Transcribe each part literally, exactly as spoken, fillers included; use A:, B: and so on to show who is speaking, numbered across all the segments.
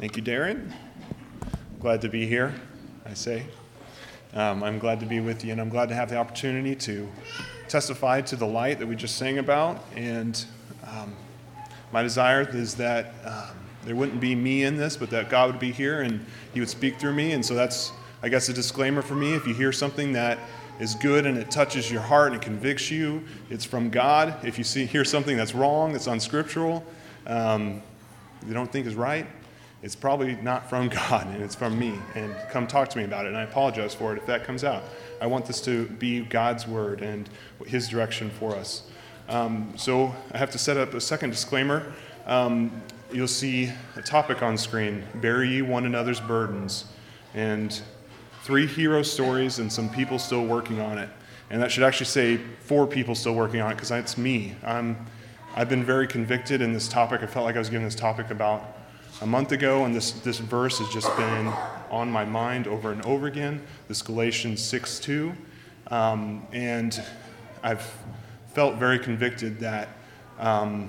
A: Thank you, Darren. Glad to be here, I say. Um, I'm glad to be with you, and I'm glad to have the opportunity to testify to the light that we just sang about. And um, my desire is that um, there wouldn't be me in this, but that God would be here and He would speak through me. And so that's, I guess, a disclaimer for me. If you hear something that is good and it touches your heart and it convicts you, it's from God. If you see hear something that's wrong, that's unscriptural, um, you don't think is right, it's probably not from God, and it's from me. And come talk to me about it, and I apologize for it if that comes out. I want this to be God's word and His direction for us. Um, so I have to set up a second disclaimer. Um, you'll see a topic on screen: bear ye one another's burdens, and three hero stories and some people still working on it. And that should actually say four people still working on it, because it's me. I'm, I've been very convicted in this topic. I felt like I was given this topic about a month ago, and this, this verse has just been on my mind over and over again, this Galatians six two. Um, and I've felt very convicted that um,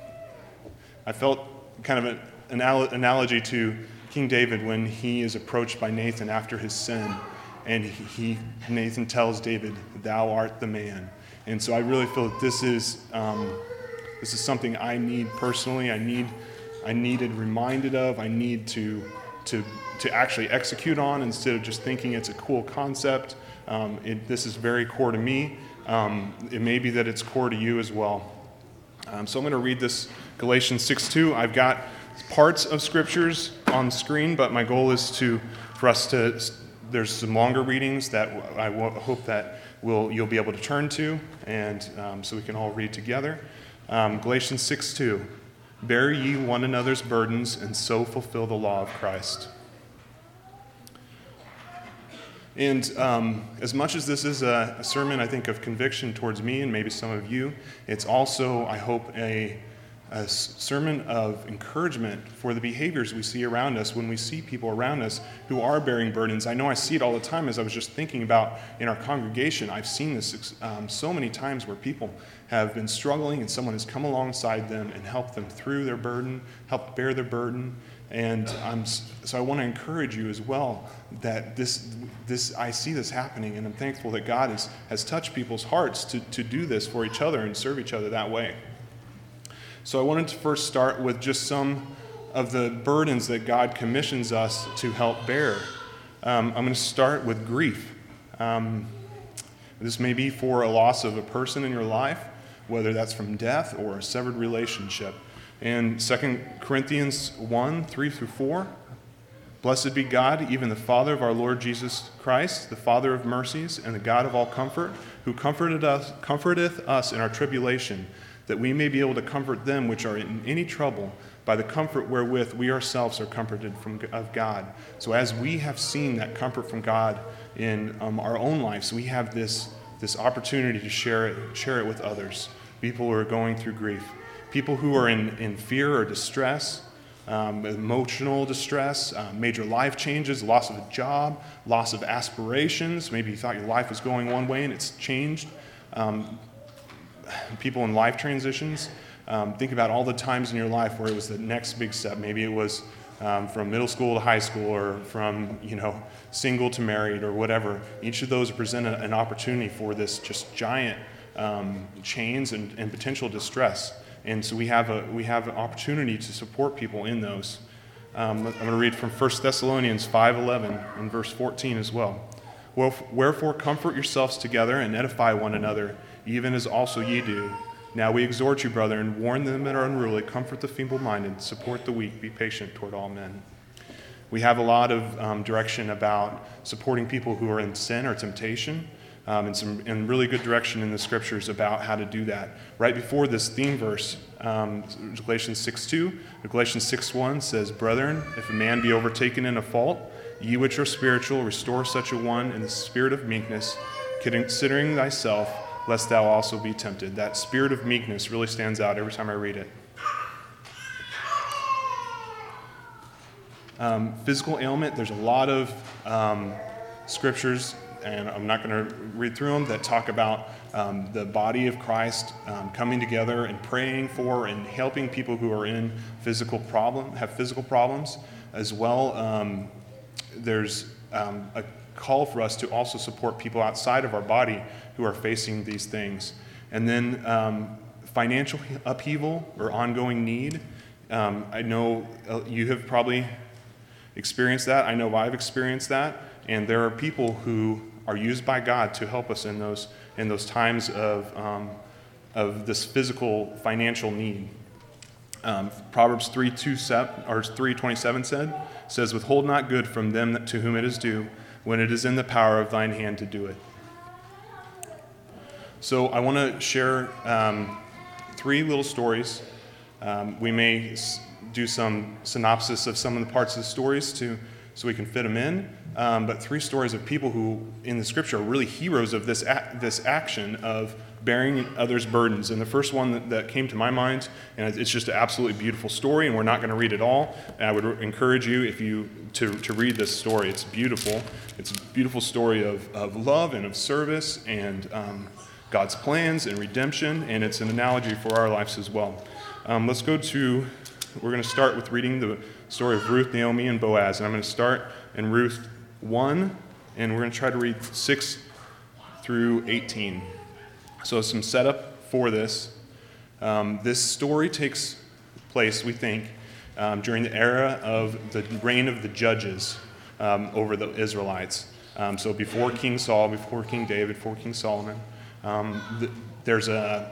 A: I felt kind of an anal- analogy to King David when he is approached by Nathan after his sin, and he, he Nathan tells David, "Thou art the man." And so I really feel that this is um, this is something I need personally. I need I needed reminded of. I need to to to actually execute on instead of just thinking it's a cool concept. Um, it, this is very core to me. Um, it may be that it's core to you as well. Um, so I'm going to read this Galatians six two. I've got parts of scriptures on the screen, but my goal is to for us to. There's some longer readings that I hope that we'll you'll be able to turn to, and um, so we can all read together. Um, Galatians six two. Bear ye one another's burdens, and so fulfill the law of Christ. And um, as much as this is a, a sermon, I think, of conviction towards me and maybe some of you, it's also, I hope, a, a sermon of encouragement for the behaviors we see around us when we see people around us who are bearing burdens. I know I see it all the time. As I was just thinking about in our congregation, I've seen this um, so many times where people have been struggling and someone has come alongside them and helped them through their burden, helped bear their burden. And I'm, so I want to encourage you as well that this, this I see this happening, and I'm thankful that God has, has touched people's hearts to, to do this for each other and serve each other that way. So I wanted to first start with just some of the burdens that God commissions us to help bear. Um, I'm going to start with grief. Um, this may be for a loss of a person in your life, whether that's from death or a severed relationship. In Second Corinthians one, three through four, "Blessed be God, even the Father of our Lord Jesus Christ, the Father of mercies, and the God of all comfort, who comforted us, comforteth us in our tribulation, that we may be able to comfort them which are in any trouble, by the comfort wherewith we ourselves are comforted from of God." So as we have seen that comfort from God in um, our own lives, we have this, this opportunity to share it, share it with others, people who are going through grief, people who are in, in fear or distress, um, emotional distress, uh, major life changes, loss of a job, loss of aspirations. Maybe you thought your life was going one way and it's changed. Um, people in life transitions. Um, think about all the times in your life where it was the next big step. Maybe it was um, from middle school to high school, or from, you know, single to married, or whatever. Each of those present a, an opportunity for this just giant um, change and, and potential distress. And so we have a we have an opportunity to support people in those. Um, I'm going to read from First Thessalonians five eleven and verse fourteen as well. "Wherefore comfort yourselves together and edify one another, even as also ye do. Now we exhort you, brethren, warn them that are unruly, comfort the feeble-minded, support the weak, be patient toward all men." We have a lot of um, direction about supporting people who are in sin or temptation, um, and some and really good direction in the scriptures about how to do that. Right before this theme verse, um, Galatians six two, Galatians six one says, "Brethren, if a man be overtaken in a fault, ye which are spiritual, restore such a one in the spirit of meekness, considering thyself, lest thou also be tempted." That spirit of meekness really stands out every time I read it. Um, physical ailment, there's a lot of um, scriptures, and I'm not going to read through them, that talk about um, the body of Christ um, coming together and praying for and helping people who are in physical problem, have physical problems. As well, um, there's um, a call for us to also support people outside of our body who are facing these things. And then um, financial upheaval or ongoing need. Um, I know you have probably experienced that. I know I've experienced that. And there are people who are used by God to help us in those in those times of um, of this physical financial need. Um, Proverbs three two seven or three twenty seven said says, "Withhold not good from them that, to whom it is due, when it is in the power of thine hand to do it." So I want to share um, three little stories. Um, we may s- do some synopsis of some of the parts of the stories to so we can fit them in. Um, but three stories of people who, in the scripture, are really heroes of this a- this action of bearing others' burdens. And the first one that, that came to my mind, and it's just an absolutely beautiful story, and we're not going to read it all. And I would r- encourage you, if you to, to read this story. It's beautiful. It's a beautiful story of, of love and of service and um, God's plans and redemption, and it's an analogy for our lives as well. Um, let's go to, we're going to start with reading the story of Ruth, Naomi, and Boaz. And I'm going to start in Ruth one, and we're going to try to read six through eighteen. So some setup for this. Um, this story takes place, we think, um, during the era of the reign of the judges um, over the Israelites. Um, so before King Saul, before King David, before King Solomon. Um, the, there's a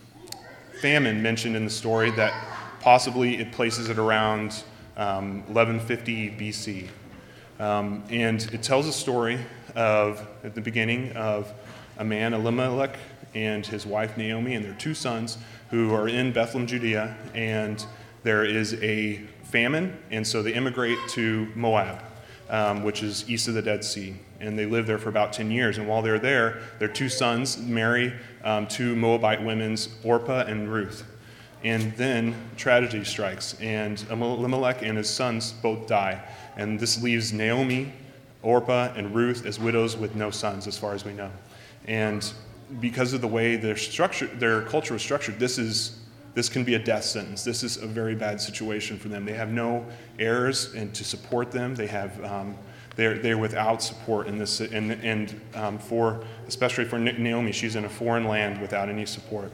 A: famine mentioned in the story that possibly it places it around um, eleven fifty B C. Um, and it tells a story of, at the beginning, of a man, Elimelech, and his wife Naomi, and their two sons, who are in Bethlehem, Judea, and there is a famine, and so they immigrate to Moab, um, which is east of the Dead Sea, and they live there for about ten years. And while they're there, their two sons marry um, two Moabite women, Orpah and Ruth. And then tragedy strikes, and Elimelech and his sons both die. And this leaves Naomi, Orpah, and Ruth as widows with no sons, as far as we know. And because of the way their structure, their culture was structured, this is this can be a death sentence. This is a very bad situation for them. They have no heirs and to support them. They have um, they're they're without support in this, and and um, for especially for Naomi, she's in a foreign land without any support.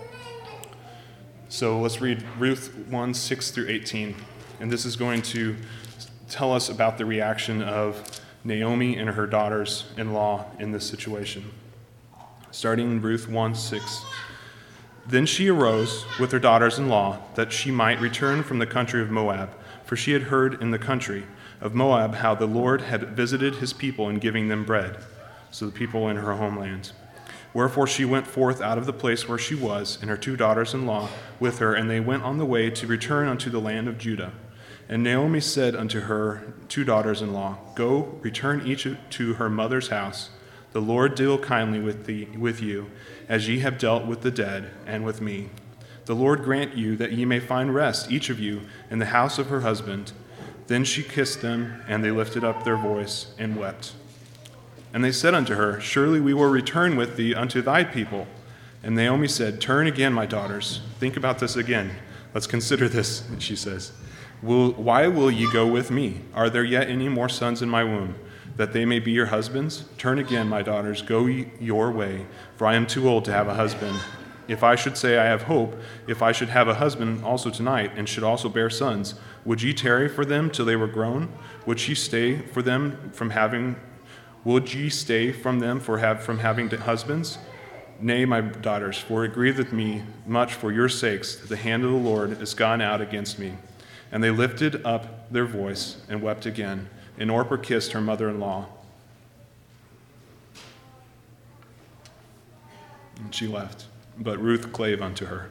A: So let's read Ruth one, six through eighteen. And this is going to tell us about the reaction of Naomi and her daughters-in-law in this situation. Starting in Ruth one, six. Then she arose with her daughters-in-law that she might return from the country of Moab, for she had heard in the country of Moab how the Lord had visited his people in giving them bread, so the people in her homeland. Wherefore she went forth out of the place where she was, and her two daughters-in-law with her, and they went on the way to return unto the land of Judah. And Naomi said unto her two daughters-in-law, Go, return each to her mother's house. The Lord deal kindly with thee, with you, as ye have dealt with the dead, and with me. The Lord grant you that ye may find rest, each of you, in the house of her husband. Then she kissed them, and they lifted up their voice and wept. And they said unto her, Surely we will return with thee unto thy people. And Naomi said, Turn again, my daughters. Think about this again. Let's consider this, she says. Will, why will ye go with me? Are there yet any more sons in my womb, that they may be your husbands? Turn again, my daughters, go ye your way, for I am too old to have a husband. If I should say I have hope, if I should have a husband also tonight, and should also bear sons, would ye tarry for them till they were grown? Would ye stay for them from having Would ye stay from them for have from having husbands? Nay, my daughters, for it grieveth me much for your sakes that the hand of the Lord is gone out against me. And they lifted up their voice and wept again. And Orpah kissed her mother-in-law. And she left. But Ruth clave unto her.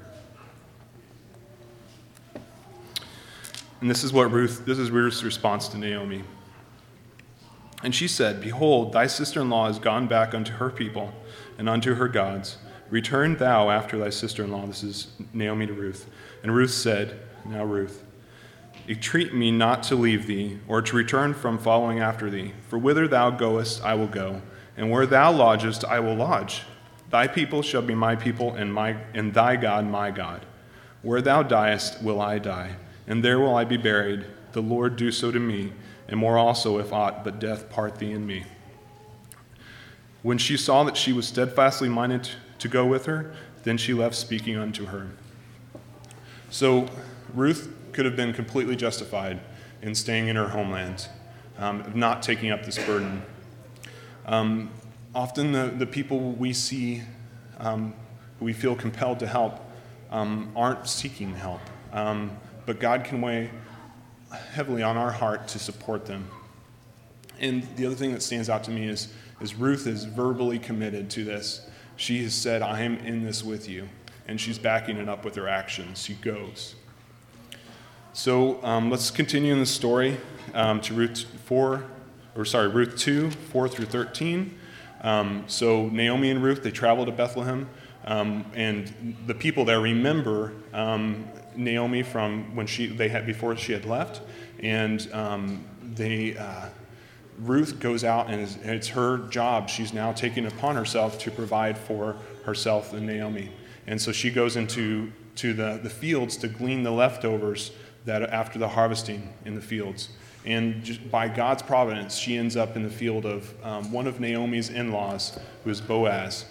A: And this is what Ruth, this is Ruth's response to Naomi. And she said, Behold, thy sister-in-law is gone back unto her people and unto her gods. Return thou after thy sister-in-law. This is Naomi to Ruth. And Ruth said, now Ruth, entreat me not to leave thee, or to return from following after thee. For whither thou goest, I will go, and where thou lodgest, I will lodge. Thy people shall be my people, and my and thy God my God. Where thou diest will I die, and there will I be buried. The Lord do so to me, and more also, if aught but death part thee and me. When she saw that she was steadfastly minded to go with her, then she left speaking unto her. So Ruth could have been completely justified in staying in her homeland, um, of not taking up this burden. Um, often the, the people we see, um, who we feel compelled to help, um, aren't seeking help. Um, but God can weigh heavily on our heart to support them. And the other thing that stands out to me is, is Ruth is verbally committed to this. She has said, I am in this with you. And she's backing it up with her actions. She goes. So um, let's continue in the story um, to Ruth four, or sorry, Ruth two, four through thirteen. Um, so Naomi and Ruth, they travel to Bethlehem, um, and the people there remember um, Naomi from when she they had before she had left, and um, they uh, Ruth goes out and, is, and it's her job. She's now taking upon herself to provide for herself and Naomi, and so she goes into to the, the fields to glean the leftovers that after the harvesting in the fields. And just by God's providence, she ends up in the field of um, one of Naomi's in-laws, who is Boaz.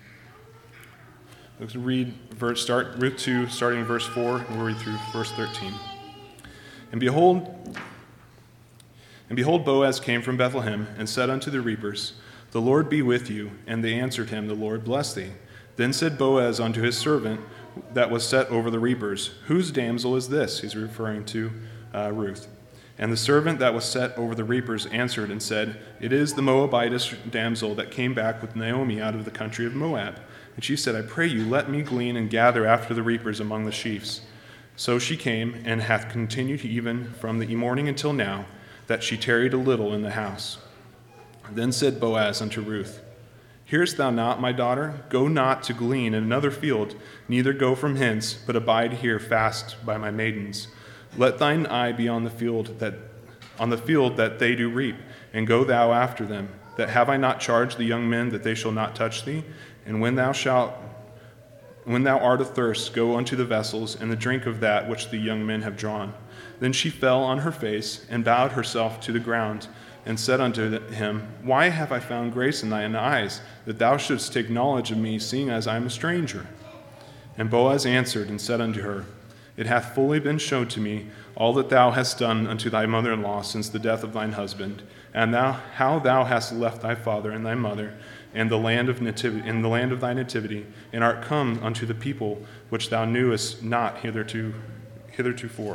A: Let's read verse start Ruth two, starting in verse four, and we'll read through verse thirteen. And behold, and behold, Boaz came from Bethlehem and said unto the reapers, The Lord be with you. And they answered him, The Lord bless thee. Then said Boaz unto his servant that was set over the reapers, Whose damsel is this? He's referring to uh, Ruth. And the servant that was set over the reapers answered and said, It is the Moabitess damsel that came back with Naomi out of the country of Moab. And she said, I pray you, let me glean and gather after the reapers among the sheaves. So she came, and hath continued even from the morning until now, that she tarried a little in the house. Then said Boaz unto Ruth, Hearest thou not, my daughter? Go not to glean in another field, neither go from hence, but abide here fast by my maidens. Let thine eye be on the field that on the field that they do reap, and go thou after them. That have I not charged the young men that they shall not touch thee? And when thou shalt, when thou art athirst, go unto the vessels, and the drink of that which the young men have drawn. Then she fell on her face, and bowed herself to the ground, and said unto him, Why have I found grace in thine eyes, that thou shouldst take knowledge of me, seeing as I am a stranger? And Boaz answered and said unto her, It hath fully been shown to me all that thou hast done unto thy mother-in-law since the death of thine husband, and thou how thou hast left thy father and thy mother, and the land of nativity, in the land of thy nativity, and art come unto the people which thou knewest not hitherto, hithertofore.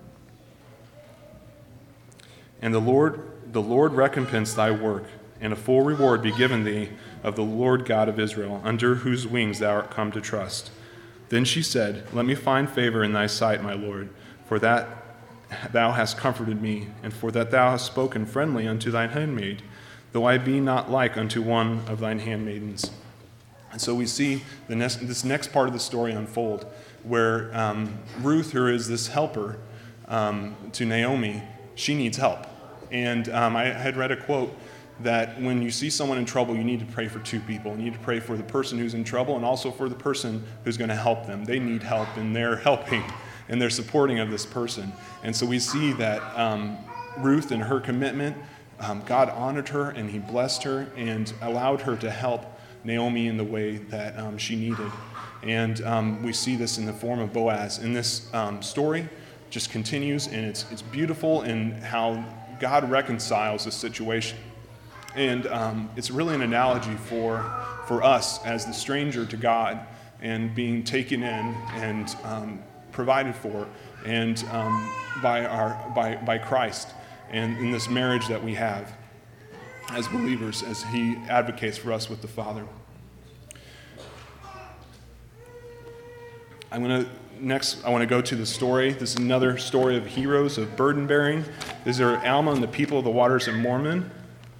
A: And the Lord, the Lord recompense thy work, and a full reward be given thee of the Lord God of Israel, under whose wings thou art come to trust. Then she said, Let me find favor in thy sight, my Lord, for that thou hast comforted me, and for that thou hast spoken friendly unto thine handmaid, though I be not like unto one of thine handmaidens. And so we see the next, this next part of the story unfold, where um, Ruth, who is this helper um, to Naomi, she needs help. And um, I had read a quote that when you see someone in trouble, you need to pray for two people. You need to pray for the person who's in trouble and also for the person who's going to help them. They need help, and they're helping, and they're supporting of this person. And so we see that um, Ruth and her commitment, um, God honored her, and he blessed her and allowed her to help Naomi in the way that um, she needed. And um, we see this in the form of Boaz. And this um, story just continues, and it's it's beautiful in how God reconciles the situation. And um, it's really an analogy for for us as the stranger to God and being taken in and um, provided for and um, by our by by Christ, and in this marriage that we have as believers, as he advocates for us with the Father. I'm going to Next, I want to go to the story. This is another story of heroes of burden bearing. These are Alma and the people of the waters of Mormon.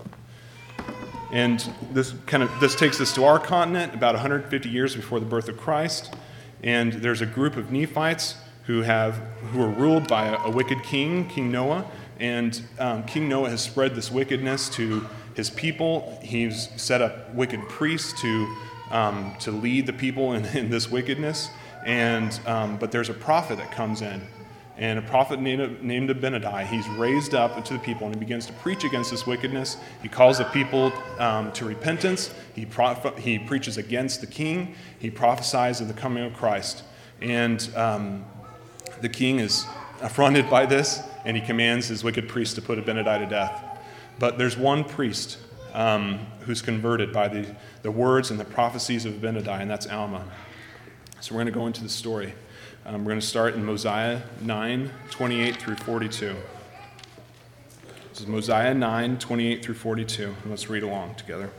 A: And this kind of this takes us to our continent about one hundred fifty years before the birth of Christ. And there's a group of Nephites who have who are ruled by a, a wicked king, King Noah. And um, King Noah has spread this wickedness to his people. He's set up wicked priests to um, to lead the people in, in this wickedness. And um, but there's a prophet that comes in, and a prophet named, named Abinadi. He's raised up to the people, and he begins to preach against this wickedness. He calls the people um, to repentance. He prof- he preaches against the king. He prophesies of the coming of Christ. And um, the king is affronted by this, and he commands his wicked priest to put Abinadi to death. But there's one priest um, who's converted by the, the words and the prophecies of Abinadi, and that's Alma. So we're going to go into the story. Um, we're going to start in Mosiah nine, twenty-eight through forty-two. This is Mosiah nine, twenty-eight through forty-two. And let's read along together.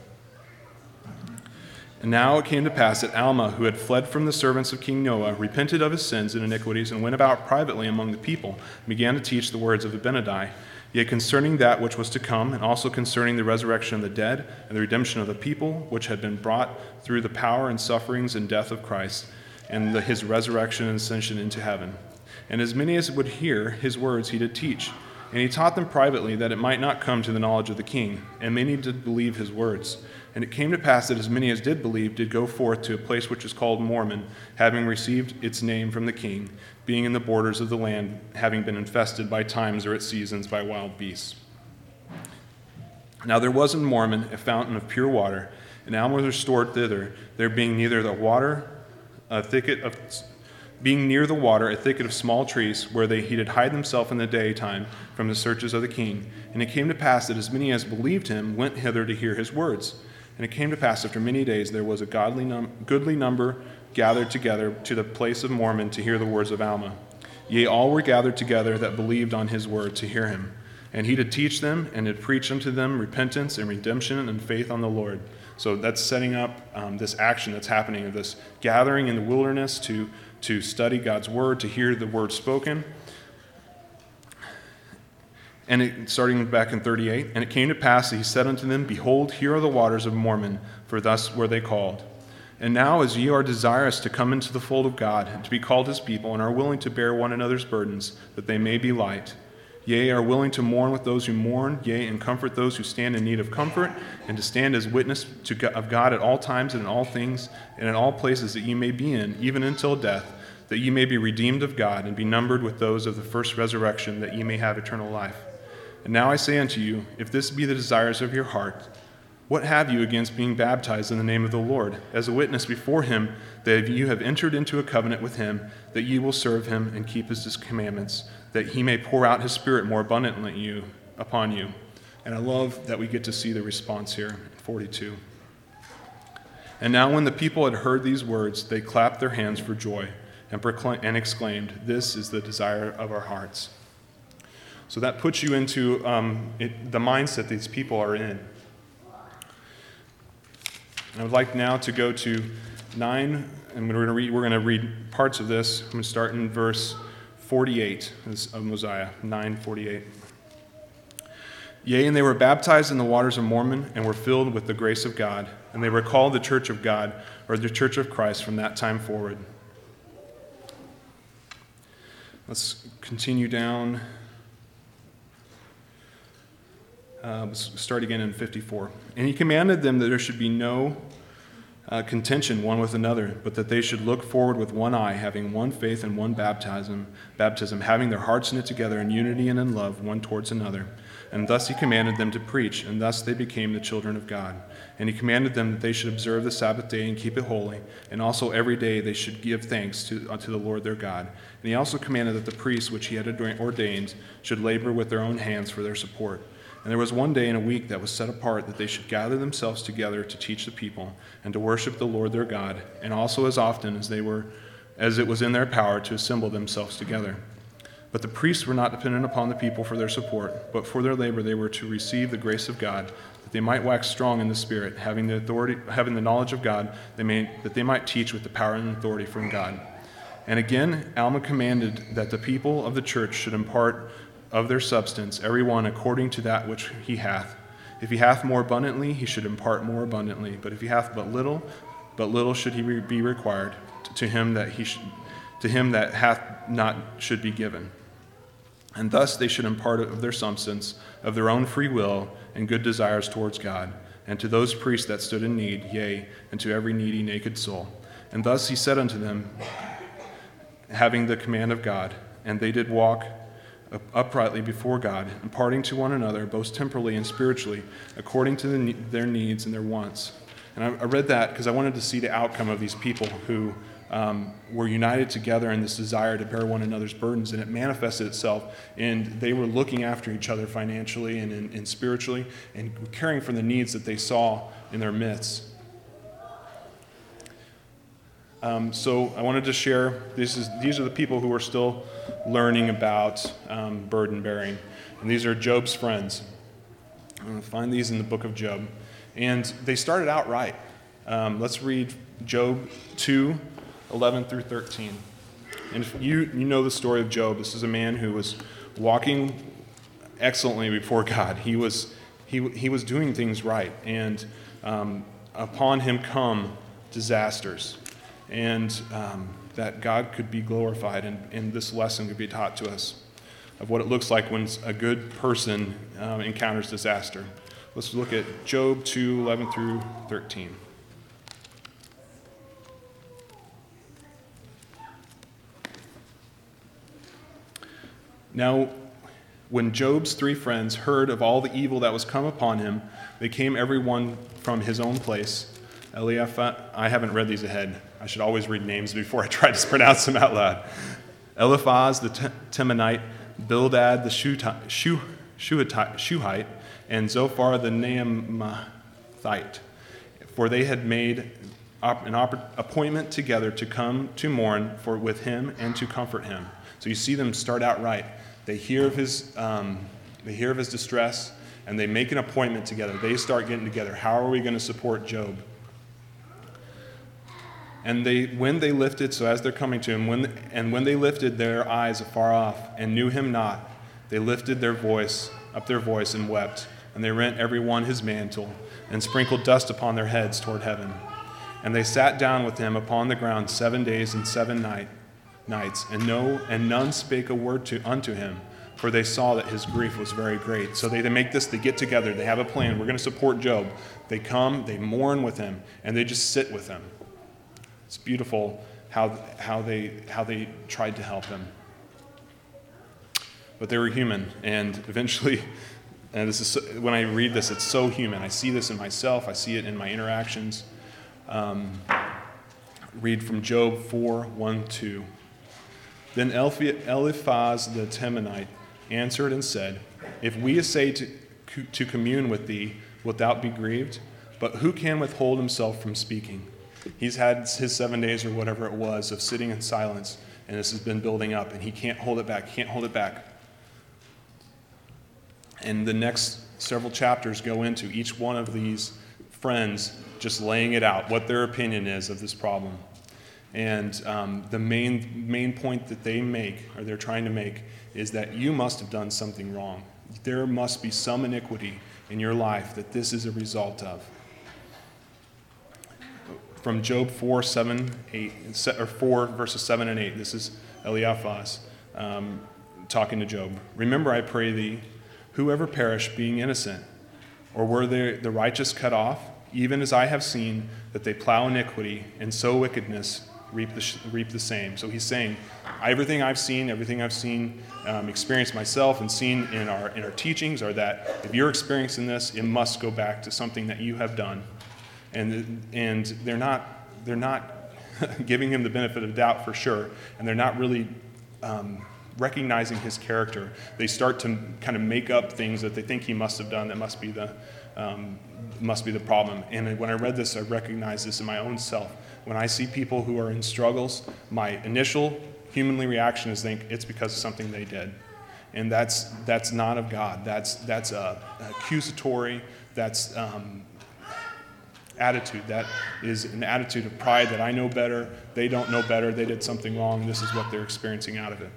A: And now it came to pass that Alma, who had fled from the servants of King Noah, repented of his sins and iniquities, and went about privately among the people, and began to teach the words of Abinadi. Yet concerning that which was to come, and also concerning the resurrection of the dead, and the redemption of the people, which had been brought through the power and sufferings and death of Christ, and the, his resurrection and ascension into heaven. And as many as would hear his words he did teach. And he taught them privately, that it might not come to the knowledge of the king. And many did believe his words. And it came to pass that as many as did believe did go forth to a place which is called Mormon, having received its name from the king, being in the borders of the land, having been infested by times or at seasons by wild beasts. Now there was in Mormon a fountain of pure water, and Alma was restored thither, there being neither the water, a thicket of, being near the water, a thicket of small trees, where they he did hide himself in the daytime from the searches of the king. And it came to pass that as many as believed him went hither to hear his words. And it came to pass after many days there was a godly num- goodly number gathered together to the place of Mormon to hear the words of Alma. Yea, all were gathered together that believed on his word to hear him. And he did teach them, and did preach unto them repentance and redemption and faith on the Lord. So that's setting up um, this action that's happening, of this gathering in the wilderness to, to study God's word, to hear the word spoken. And it, starting back in thirty-eight, and it came to pass that he said unto them, Behold, here are the waters of Mormon, for thus were they called. And now as ye are desirous to come into the fold of God, and to be called his people, and are willing to bear one another's burdens, that they may be light, yea, are willing to mourn with those who mourn, yea, and comfort those who stand in need of comfort, and to stand as witness to God, of God at all times and in all things, and in all places that ye may be in, even until death, that ye may be redeemed of God, and be numbered with those of the first resurrection, that ye may have eternal life. And now I say unto you, if this be the desires of your heart, what have you against being baptized in the name of the Lord, as a witness before him that you have entered into a covenant with him, that ye will serve him and keep his commandments, that he may pour out his Spirit more abundantly you, upon you. And I love that we get to see the response here in forty-two. And now when the people had heard these words, they clapped their hands for joy and, proclaim, and exclaimed, This is the desire of our hearts. So that puts you into um, it, the mindset these people are in. And I would like now to go to nine, and we're going to read, we're going to read parts of this. I'm going to start in verse forty-eight of Mosiah, nine forty-eight. Yea, and they were baptized in the waters of Mormon, and were filled with the grace of God, and they were called the church of God, or the church of Christ, from that time forward. Let's continue down. Uh, let's start again in fifty-four. And he commanded them that there should be no uh, contention one with another, but that they should look forward with one eye, having one faith and one baptism, baptism, having their hearts knit together in unity and in love one towards another. And thus he commanded them to preach, and thus they became the children of God. And he commanded them that they should observe the Sabbath day and keep it holy, and also every day they should give thanks to, uh, to the Lord their God. And he also commanded that the priests which he had ordained should labor with their own hands for their support. And there was one day in a week that was set apart that they should gather themselves together to teach the people and to worship the Lord their God, and also as often as they were, as it was in their power to assemble themselves together. But the priests were not dependent upon the people for their support, but for their labor they were to receive the grace of God, that they might wax strong in the Spirit, having the authority, having the knowledge of God, they may, that they might teach with the power and authority from God. And again, Alma commanded that the people of the church should impart of their substance, every one according to that which he hath. If he hath more abundantly, he should impart more abundantly. But if he hath but little, but little should he be required. To him that he should, to him that hath not should be given. And thus they should impart of their substance, of their own free will, and good desires towards God, and to those priests that stood in need, yea, and to every needy naked soul. And thus he said unto them, having the command of God, and they did walk uprightly before God, imparting to one another, both temporally and spiritually, according to the, their needs and their wants. And I, I read that because I wanted to see the outcome of these people who um, were united together in this desire to bear one another's burdens, and it manifested itself in they were looking after each other financially and, and, and spiritually, and caring for the needs that they saw in their midst. Um, so I wanted to share, this is, these are the people who are still learning about um, burden bearing. And these are Job's friends. I'm going to find these in the book of Job. And they started out right. Um, let's read Job two, eleven through thirteen. And if you, you know the story of Job. This is a man who was walking excellently before God. He was, he, he was doing things right. And um, upon him come disasters. And um, that God could be glorified, and, and this lesson could be taught to us of what it looks like when a good person um, encounters disaster. Let's look at Job two, eleven through thirteen. Now, when Job's three friends heard of all the evil that was come upon him, they came every one from his own place. Eliphaz, I haven't read these ahead. I should always read names before I try to pronounce them out loud. Eliphaz the Temanite, Bildad the Shuhite, and Zophar the Naamathite. For they had made an appointment together to come to mourn for with him and to comfort him. So you see them start out right. They hear of his, um, they hear of his distress, and they make an appointment together. They start getting together. How are we going to support Job? And they, when they lifted, so as they're coming to him, when, and when they lifted their eyes afar off and knew him not, they lifted their voice, up their voice and wept. And they rent every one his mantle and sprinkled dust upon their heads toward heaven. And they sat down with him upon the ground seven days and seven night, nights, and no, and none spake a word to unto him, for they saw that his grief was very great. So they, they make this, they get together, they have a plan. We're going to support Job. They come, they mourn with him, and they just sit with him. It's beautiful how how they how they tried to help him. But they were human, and eventually, and this is so, when I read this, it's so human. I see this in myself. I see it in my interactions. Um, read from Job four, one, two. Then Eliphaz the Temanite answered and said, If we essay to, to commune with thee, wilt thou be grieved? But who can withhold himself from speaking? He's had his seven days or whatever it was of sitting in silence, and this has been building up, and he can't hold it back, can't hold it back. And the next several chapters go into each one of these friends just laying it out, what their opinion is of this problem. And um, the main main point that they make, or they're trying to make, is that you must have done something wrong. There must be some iniquity in your life that this is a result of. From Job four, seven, eight, or four, verses seven and eight. This is Eliphaz um, talking to Job. Remember, I pray thee, whoever perished being innocent, or were they, the righteous cut off, even as I have seen that they plow iniquity and sow wickedness, reap the, reap the same. So he's saying, everything I've seen, everything I've seen, um, experienced myself and seen in our in our teachings are that if you're experiencing this, it must go back to something that you have done. And and they're not they're not giving him the benefit of the doubt for sure, and they're not really um, recognizing his character. They start to kind of make up things that they think he must have done that must be the um, must be the problem. And when I read this, I recognize this in my own self. When I see people who are in struggles, my initial humanly reaction is think it's because of something they did, and that's that's not of God. That's that's a, a accusatory. That's um, attitude. That is an attitude of pride that I know better, they don't know better, they did something wrong, this is what they're experiencing out of it.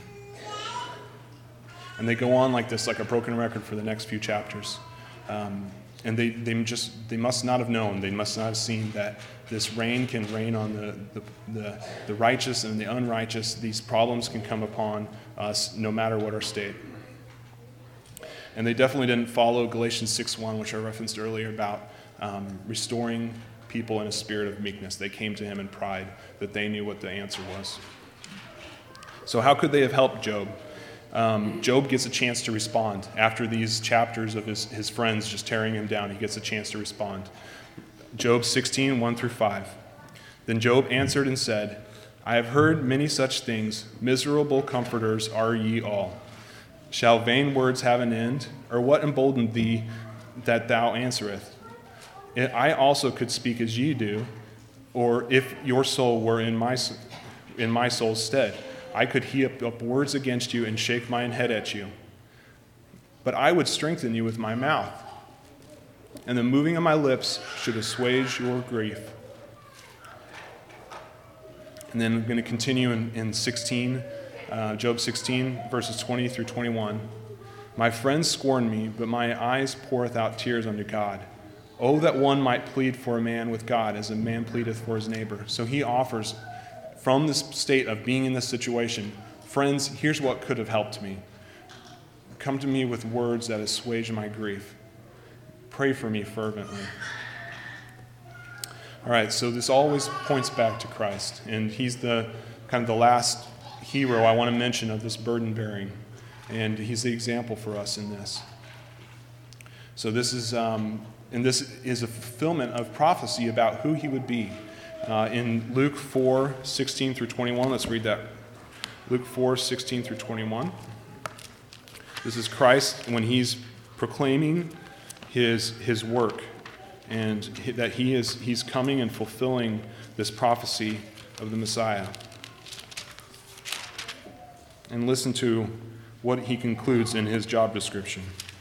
A: And they go on like this, like a broken record for the next few chapters. Um, and they, they just, they must not have known, they must not have seen that this rain can rain on the, the, the, the righteous and the unrighteous. These problems can come upon us no matter what our state. And they definitely didn't follow Galatians six one, which I referenced earlier about um, restoring people in a spirit of meekness. They came to him in pride that they knew what the answer was. So how could they have helped Job? Um, Job gets a chance to respond. After these chapters of his, his friends just tearing him down, he gets a chance to respond. Job sixteen, one through five. Then Job answered and said, I have heard many such things. Miserable comforters are ye all. Shall vain words have an end? Or what emboldened thee that thou answerest? I also could speak as ye do, or if your soul were in my in my soul's stead, I could heap up words against you and shake mine head at you. But I would strengthen you with my mouth, and the moving of my lips should assuage your grief. And then I'm going to continue in, in sixteen, uh, Job sixteen, verses twenty through twenty-one. My friends scorn me, but my eyes poureth out tears unto God. Oh, that one might plead for a man with God as a man pleadeth for his neighbor. So he offers, from this state of being in this situation, friends, here's what could have helped me. Come to me with words that assuage my grief. Pray for me fervently. All right, so this always points back to Christ, and he's the kind of the last hero I want to mention of this burden bearing, and he's the example for us in this. So this is, um, and this is a fulfillment of prophecy about who he would be. Uh, in Luke four, sixteen through twenty-one, let's read that. Luke four, sixteen through twenty-one. This is Christ when he's proclaiming his his work, and that he is he's coming and fulfilling this prophecy of the Messiah. And listen to what he concludes in his job description.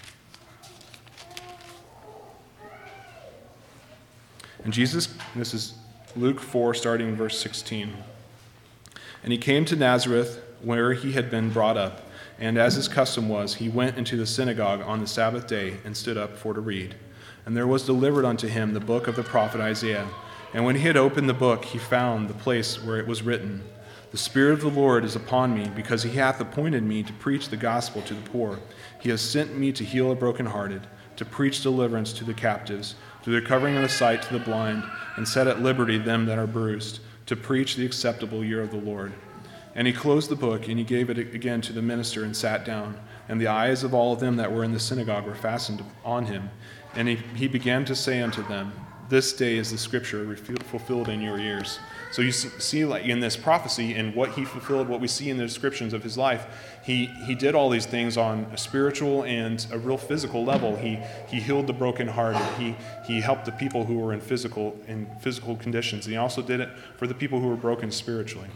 A: And Jesus, this is Luke four, starting in verse sixteen. And he came to Nazareth, where he had been brought up, and as his custom was, he went into the synagogue on the Sabbath day and stood up for to read. And there was delivered unto him the book of the prophet Isaiah. And when he had opened the book, he found the place where it was written, The Spirit of the Lord is upon me, because he hath appointed me to preach the gospel to the poor. He has sent me to heal the brokenhearted, to preach deliverance to the captives, to the recovering of the sight to the blind, and set at liberty them that are bruised, to preach the acceptable year of the Lord. And he closed the book, and he gave it again to the minister, and sat down. And the eyes of all of them that were in the synagogue were fastened on him. And he, he began to say unto them, This day is the scripture fulfilled in your ears. So you see, like in this prophecy and what he fulfilled, what we see in the descriptions of his life, he he did all these things on a spiritual and a real physical level. He he healed the brokenhearted. He he helped the people who were in physical in physical conditions. And he also did it for the people who were broken spiritually.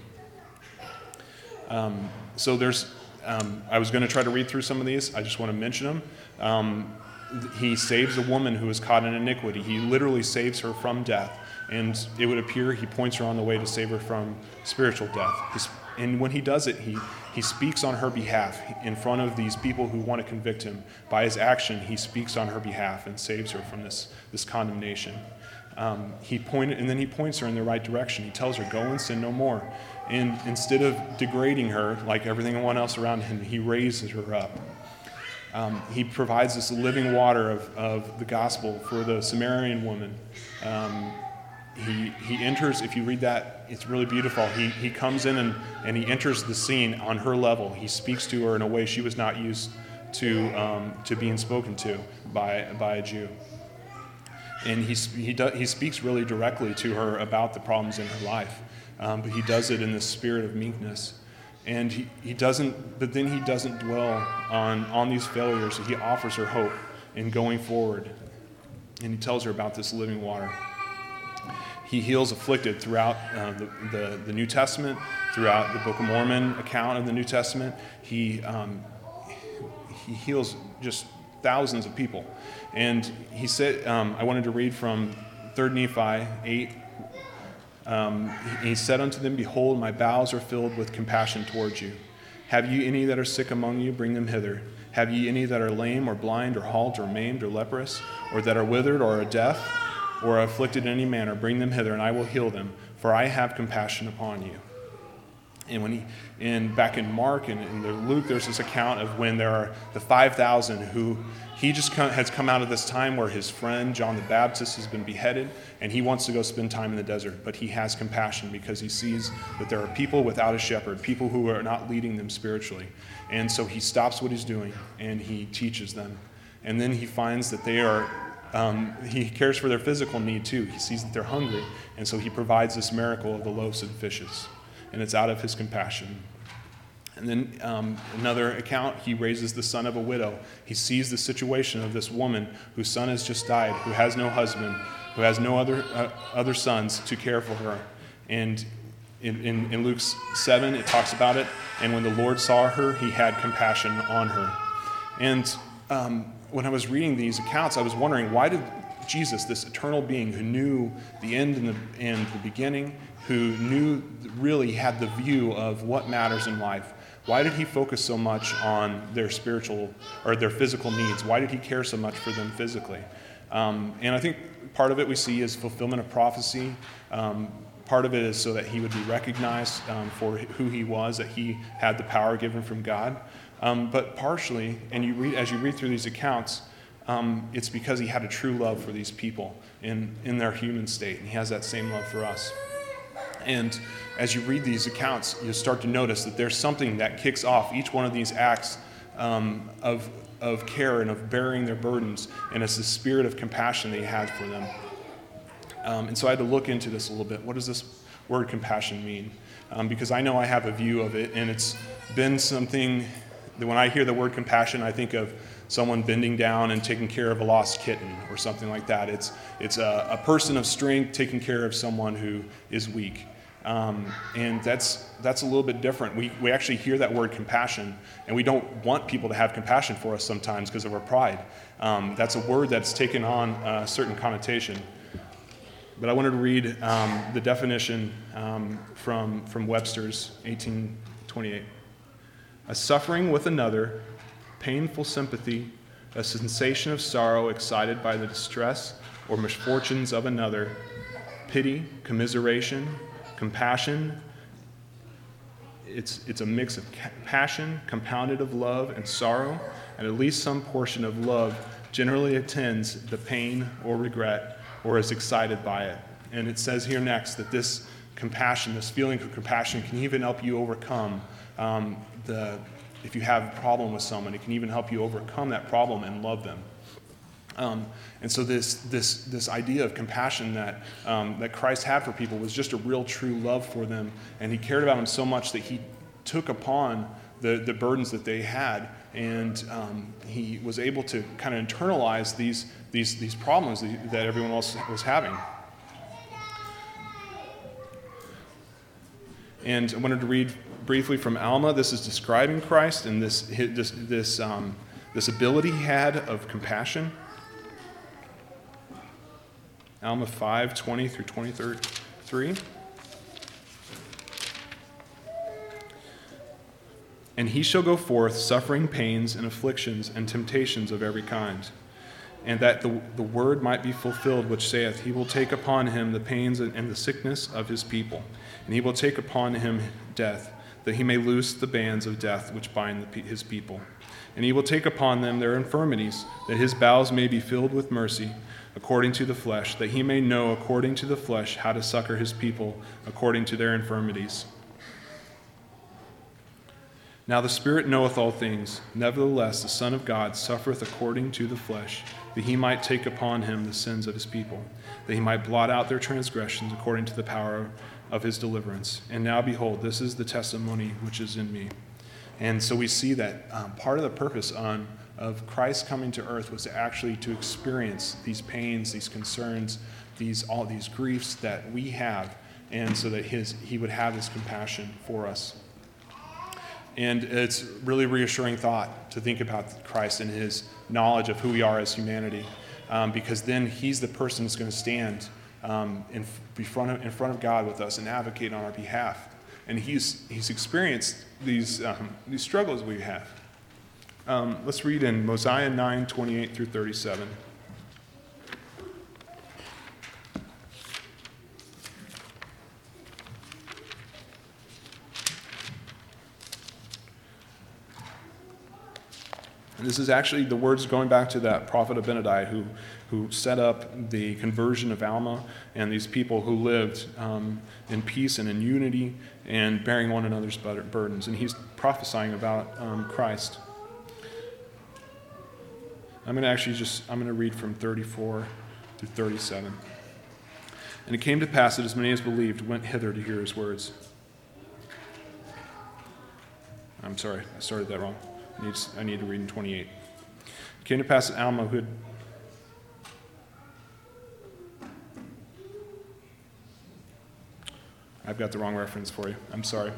A: Um, so there's, um, I was going to try to read through some of these. I just want to mention them. Um, he saves a woman who is caught in iniquity. He literally saves her from death. And it would appear he points her on the way to save her from spiritual death. He's, and when he does it, he, he speaks on her behalf in front of these people who want to convict him. By his action, he speaks on her behalf and saves her from this, this condemnation. Um, he pointed, and then he points her in the right direction. He tells her, go and sin no more. And instead of degrading her like everyone else around him, he raises her up. Um, he provides this living water of, of the gospel for the Samaritan woman. Um, he he enters, if you read that, it's really beautiful. He he comes in and, and he enters the scene on her level. He speaks to her in a way she was not used to um, to being spoken to by by a Jew. And he he do, he speaks really directly to her about the problems in her life. Um, but he does it in the spirit of meekness. And he, he doesn't, but then he doesn't dwell on, on these failures. He offers her hope in going forward. And he tells her about this living water. He heals afflicted throughout uh, the, the, the New Testament, throughout the Book of Mormon account of the New Testament. He, um, he heals just thousands of people. And he said, um, I wanted to read from Third Nephi eight. Um, he said unto them, Behold, my bowels are filled with compassion towards you. Have ye any that are sick among you? Bring them hither. Have ye any that are lame or blind or halt or maimed or leprous, or that are withered or are deaf, or are afflicted in any manner? Bring them hither, and I will heal them, for I have compassion upon you. And when he, in back in Mark and in Luke, there's this account of when there are the five thousand who he just come, has come out of this time where his friend John the Baptist has been beheaded, and he wants to go spend time in the desert. But he has compassion because he sees that there are people without a shepherd, people who are not leading them spiritually. And so he stops what he's doing and he teaches them. And then he finds that they are, um, he cares for their physical need too. He sees that they're hungry, and so he provides this miracle of the loaves and fishes. And it's out of his compassion. And then um, another account, he raises the son of a widow. He sees the situation of this woman whose son has just died, who has no husband, who has no other uh, other sons to care for her. And in, in, in Luke seven, it talks about it. And when the Lord saw her, he had compassion on her. And um, when I was reading these accounts, I was wondering, why did Jesus, this eternal being who knew the end and the, and the beginning, who knew, really had the view of what matters in life, why did he focus so much on their spiritual or their physical needs? Why did he care so much for them physically? Um, and I think part of it we see is fulfillment of prophecy. Um, part of it is so that he would be recognized um, for who he was, that he had the power given from God. Um, but partially, and you read as you read through these accounts, um, it's because he had a true love for these people in, in their human state, and he has that same love for us. And as you read these accounts, you start to notice that there's something that kicks off each one of these acts um, of, of care and of bearing their burdens, and it's the spirit of compassion that he had for them. Um, and so I had to look into this a little bit. What does this word compassion mean? Um, because I know I have a view of it, and it's been something that when I hear the word compassion, I think of someone bending down and taking care of a lost kitten or something like that. It's, it's a, a person of strength taking care of someone who is weak. Um, and that's that's a little bit different. We we actually hear that word compassion, and we don't want people to have compassion for us sometimes because of our pride. Um, that's a word that's taken on a certain connotation. But I wanted to read um, the definition um, from, from Webster's eighteen twenty-eight. A suffering with another, painful sympathy, a sensation of sorrow excited by the distress or misfortunes of another, pity, commiseration, compassion. It's, it's a mix of ca- passion compounded of love and sorrow, and at least some portion of love generally attends the pain or regret or is excited by it. And it says here next that this compassion, this feeling of compassion, can even help you overcome um, the, if you have a problem with someone, it can even help you overcome that problem and love them. Um, and so this this this idea of compassion that um, that Christ had for people was just a real true love for them, and he cared about them so much that he took upon the, the burdens that they had, and um, he was able to kind of internalize these these these problems that, that everyone else was having. And I wanted to read briefly from Alma. This is describing Christ and this this this um, this ability he had of compassion. Alma five, twenty through twenty-three. And he shall go forth suffering pains and afflictions and temptations of every kind, and that the, the word might be fulfilled which saith, he will take upon him the pains and the sickness of his people, and he will take upon him death, that he may loose the bands of death which bind the, his people. And he will take upon them their infirmities, that his bowels may be filled with mercy, according to the flesh, that he may know according to the flesh how to succor his people according to their infirmities. Now the Spirit knoweth all things, nevertheless the Son of God suffereth according to the flesh, that he might take upon him the sins of his people, that he might blot out their transgressions according to the power of his deliverance. And now behold, this is the testimony which is in me. And so we see that um, part of the purpose on of Christ coming to earth was to actually to experience these pains, these concerns, these all these griefs that we have, and so that his he would have this compassion for us. And it's really reassuring thought to think about Christ and his knowledge of who we are as humanity, um, because then he's the person that's going to stand um, in, front of, in front of God with us and advocate on our behalf. And he's he's experienced these um, these struggles we have. Um, let's read in Mosiah nine, twenty-eight through thirty-seven. And this is actually the words going back to that prophet Abinadi who, who set up the conversion of Alma and these people who lived um, in peace and in unity and bearing one another's burdens. And he's prophesying about um, Christ. I'm going to actually just, I'm going to read from thirty-four through thirty-seven. And it came to pass that as many as believed went hither to hear his words. I'm sorry, I started that wrong. I need, I need to read in twenty-eight. It came to pass that Alma, who had I've got the wrong reference for you. I'm sorry.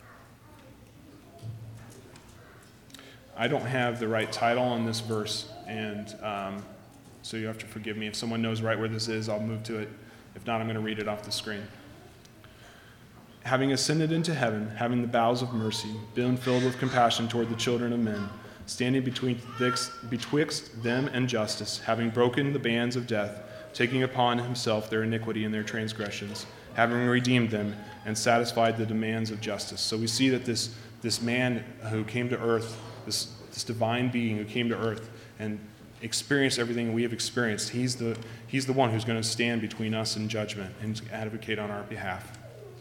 A: I don't have the right title on this verse, and um, so you have to forgive me. If someone knows right where this is, I'll move to it. If not, I'm going to read it off the screen. Having ascended into heaven, having the bowels of mercy, been filled with compassion toward the children of men, standing between betwixt them and justice, having broken the bands of death, taking upon himself their iniquity and their transgressions, having redeemed them and satisfied the demands of justice. So we see that this, this man who came to earth, this, this divine being who came to earth and experienced everything we have experienced, he's the, he's the one who's going to stand between us and judgment and advocate on our behalf.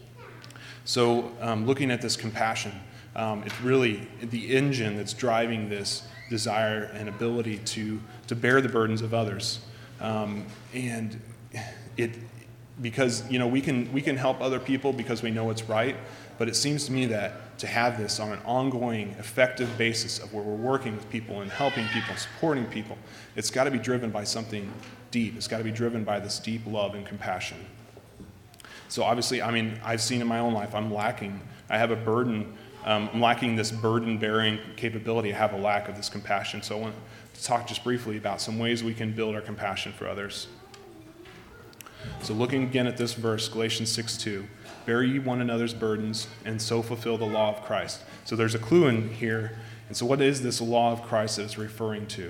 A: So um, looking at this compassion, um, it's really the engine that's driving this desire and ability to, to bear the burdens of others. Um, and it, because, you know, we can, we can help other people because we know it's right, but it seems to me that to have this on an ongoing, effective basis of where we're working with people and helping people, supporting people, it's got to be driven by something deep. It's got to be driven by this deep love and compassion. So obviously, I mean, I've seen in my own life, I'm lacking. I have a burden. Um, I'm lacking this burden-bearing capability. I have a lack of this compassion. So I want to talk just briefly about some ways we can build our compassion for others. So looking again at this verse, Galatians six two, bear ye one another's burdens, and so fulfill the law of Christ. So there's a clue in here. And so what is this law of Christ that it's referring to?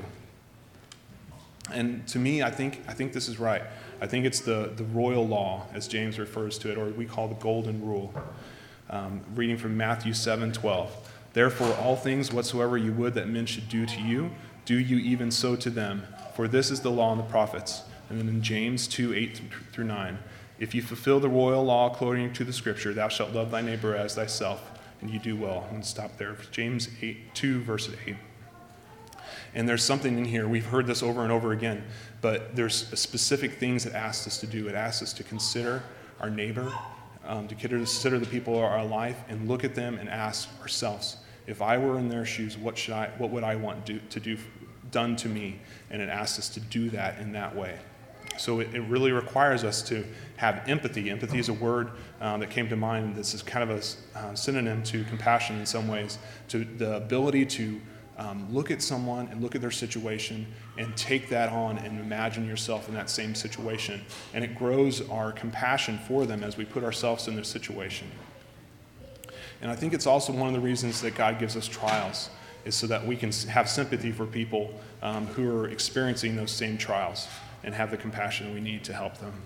A: And to me, I think I think this is right. I think it's the, the royal law, as James refers to it, or we call the golden rule. Um, reading from Matthew seven twelve. Therefore, all things whatsoever you would that men should do to you, do you even so to them. For this is the law and the prophets. And then in James two eight through nine. If you fulfill the royal law according to the scripture, thou shalt love thy neighbor as thyself, and you do well. I'm going to stop there. James eight two, verse eight. And there's something in here, we've heard this over and over again, but there's specific things it asks us to do. It asks us to consider our neighbor, um, to consider the people of our life, and look at them and ask ourselves, if I were in their shoes, what should I, what would I want do, to do done to me? And it asks us to do that in that way. So it, it really requires us to have empathy. Empathy is a word um, that came to mind. This is kind of a uh, synonym to compassion in some ways, to the ability to Um, look at someone and look at their situation and take that on and imagine yourself in that same situation. And it grows our compassion for them as we put ourselves in their situation. And I think it's also one of the reasons that God gives us trials, is so that we can have sympathy for people um, who are experiencing those same trials and have the compassion we need to help them.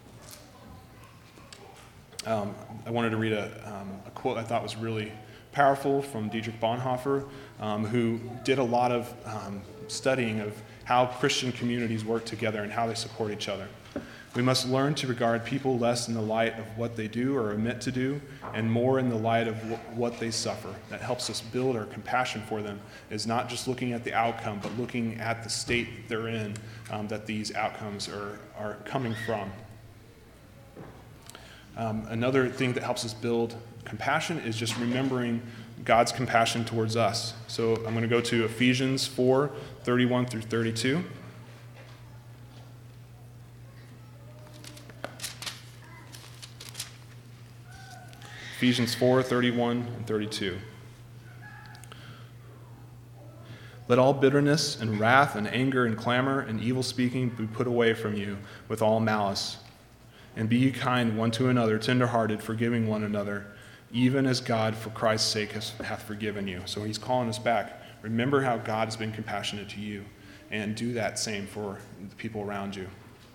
A: Um, I wanted to read a, um, a quote I thought was really powerful from Dietrich Bonhoeffer, um, who did a lot of um, studying of how Christian communities work together and how they support each other. We must learn to regard people less in the light of what they do or omit to do, and more in the light of w- what they suffer. That helps us build our compassion for them, is not just looking at the outcome, but looking at the state they're in, um, that these outcomes are, are coming from. Um, another thing that helps us build compassion is just remembering God's compassion towards us. So I'm going to go to Ephesians four thirty-one through thirty-two. Ephesians four thirty-one and thirty-two. Let all bitterness and wrath and anger and clamor and evil speaking be put away from you with all malice. And be ye kind one to another, tenderhearted, forgiving one another, even as God, for Christ's sake, has, hath forgiven you. So he's calling us back. Remember how God has been compassionate to you, and do that same for the people around you.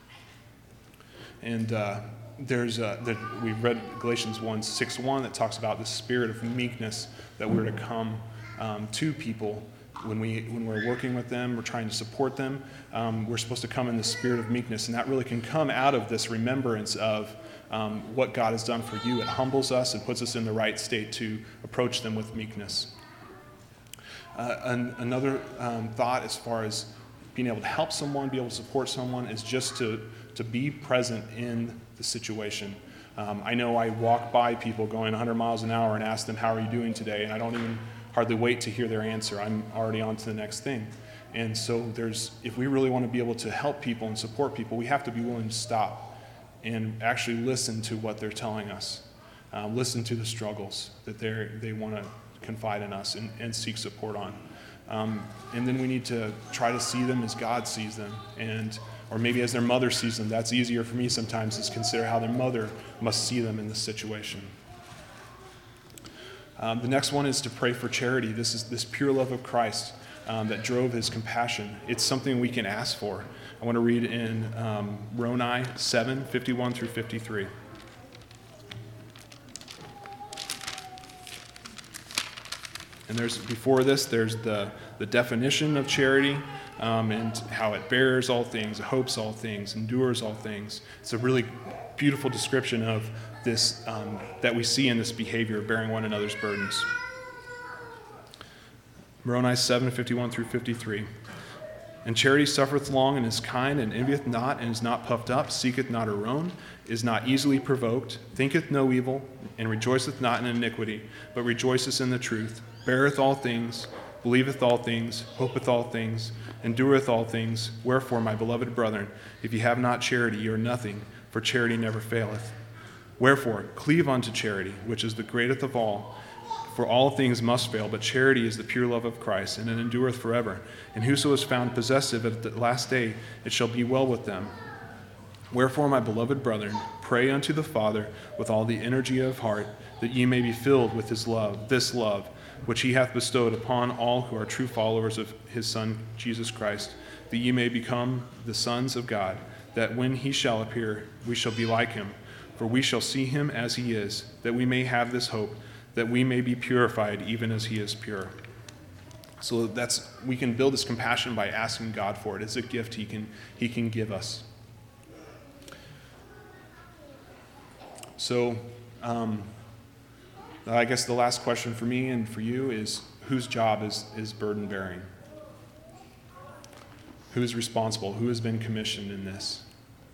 A: And uh, there's uh, the, we've read Galatians one six one that talks about the spirit of meekness that we're to come um, to people when, we, when we're working with them, we're trying to support them, um, we're supposed to come in the spirit of meekness. And that really can come out of this remembrance of um, what God has done for you. It humbles us and puts us in the right state to approach them with meekness. Uh, an, another um, thought as far as being able to help someone, be able to support someone, is just to, to be present in the situation. Um, I know I walk by people going one hundred miles an hour and ask them, how are you doing today? And I don't even hardly wait to hear their answer. I'm already on to the next thing. And so there's, if we really want to be able to help people and support people, we have to be willing to stop and actually listen to what they're telling us. Um, listen to the struggles that they they want to confide in us and, and seek support on. Um, and then we need to try to see them as God sees them, and or maybe as their mother sees them. That's easier for me sometimes, is consider how their mother must see them in this situation. Um, the next one is to pray for charity. This is this pure love of Christ um, that drove his compassion. It's something we can ask for. I want to read in um, Moroni seven, fifty-one through fifty-three. And there's before this, there's the, the definition of charity um, and how it bears all things, hopes all things, endures all things. It's a really beautiful description of this um, that we see in this behavior of bearing one another's burdens. Moroni seven, fifty-one through fifty-three. And charity suffereth long and is kind, and envieth not, and is not puffed up, seeketh not her own, is not easily provoked, thinketh no evil, and rejoiceth not in iniquity, but rejoiceth in the truth, beareth all things, believeth all things, hopeth all things, endureth all things. Wherefore, my beloved brethren, if ye have not charity, ye are nothing, for charity never faileth. Wherefore, cleave unto charity, which is the greatest of all. For all things must fail, but charity is the pure love of Christ, and it endureth forever. And whoso is found possessive at the last day, it shall be well with them. Wherefore, my beloved brethren, pray unto the Father with all the energy of heart, that ye may be filled with his love, this love, which he hath bestowed upon all who are true followers of his Son, Jesus Christ, that ye may become the sons of God, that when he shall appear, we shall be like him. For we shall see him as he is, that we may have this hope, that we may be purified even as he is pure. So that's, we can build this compassion by asking God for it. It's a gift he can, he can give us. So um, I guess the last question for me and for you is, whose job is, is burden bearing? Who is responsible? Who has been commissioned in this?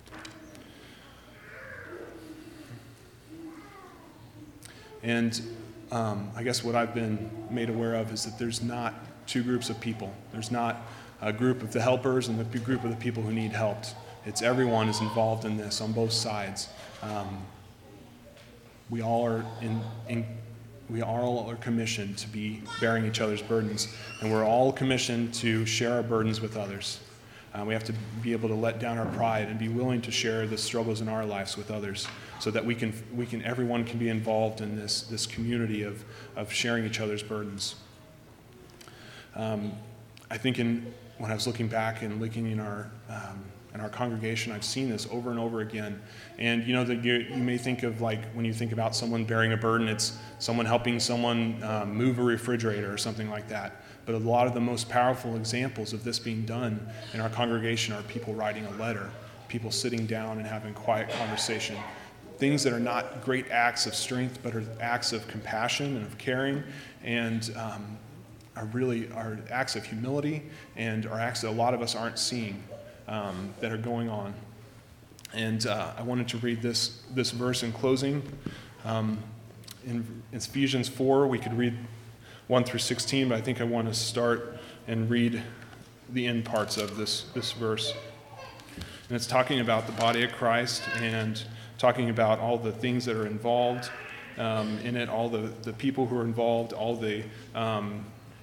A: And um, I guess what I've been made aware of is that there's not two groups of people. There's not a group of the helpers and the group of the people who need helped. It's everyone is involved in this on both sides. Um, we all are in, in we all are commissioned to be bearing each other's burdens, and we're all commissioned to share our burdens with others. Uh, we have to be able to let down our pride and be willing to share the struggles in our lives with others, so that we can, we can, everyone can be involved in this, this community of, of sharing each other's burdens. Um, I think in, when I was looking back and looking in our, um, in our congregation, I've seen this over and over again. And you know, that you, you may think of, like, when you think about someone bearing a burden, it's someone helping someone um, move a refrigerator or something like that. But a lot of the most powerful examples of this being done in our congregation are people writing a letter, people sitting down and having quiet conversation. Things that are not great acts of strength, but are acts of compassion and of caring, and um, are really are acts of humility, and are acts that a lot of us aren't seeing um, that are going on. And uh, I wanted to read this this verse in closing. Um, in, in Ephesians four, we could read one through sixteen, but I think I want to start and read the end parts of this, this verse. And it's talking about the body of Christ and talking about all the things that are involved um, in it, all the, the people who are involved, all the um,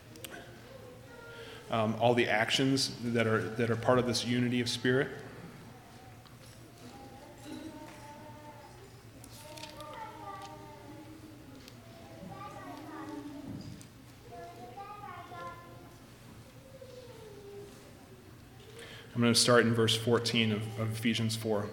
A: um, all the actions that are that are part of this unity of spirit. I'm going to start in verse fourteen of, of Ephesians four.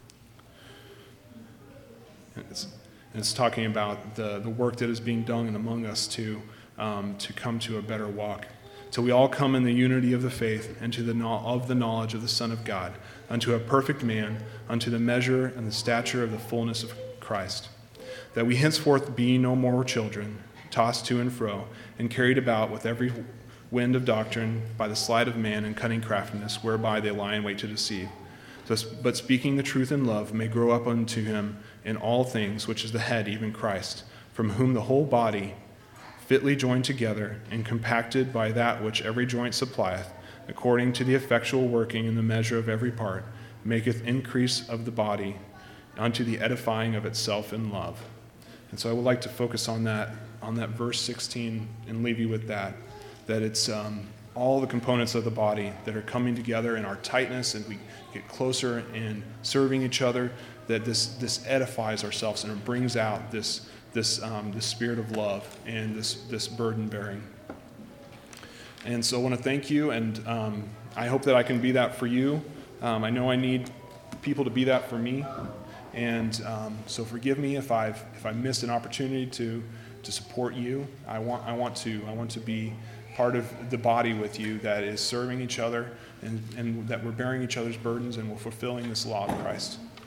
A: And it's, and it's talking about the, the work that is being done among us to, um, to come to a better walk. till we all come in the unity of the faith and to the no- of the knowledge of the Son of God, unto a perfect man, unto the measure and the stature of the fullness of Christ, that we henceforth be no more children, tossed to and fro, and carried about with every wind of doctrine by the sleight of man and cunning craftiness, whereby they lie in wait to deceive. Thus, but speaking the truth in love, may grow up unto him in all things, which is the head, even Christ, from whom the whole body, fitly joined together and compacted by that which every joint supplieth, according to the effectual working in the measure of every part, maketh increase of the body unto the edifying of itself in love. And so I would like to focus on that, on that verse sixteen, and leave you with that, that it's um, all the components of the body that are coming together in our tightness, and we get closer in serving each other, that this this edifies ourselves and it brings out this this um, this spirit of love and this this burden bearing. And so I want to thank you, and um, I hope that I can be that for you. Um, I know I need people to be that for me, and um, so forgive me if I've if I missed an opportunity to to support you. I want I want to I want to be part of the body with you that is serving each other, and, and that we're bearing each other's burdens, and we're fulfilling this law of Christ.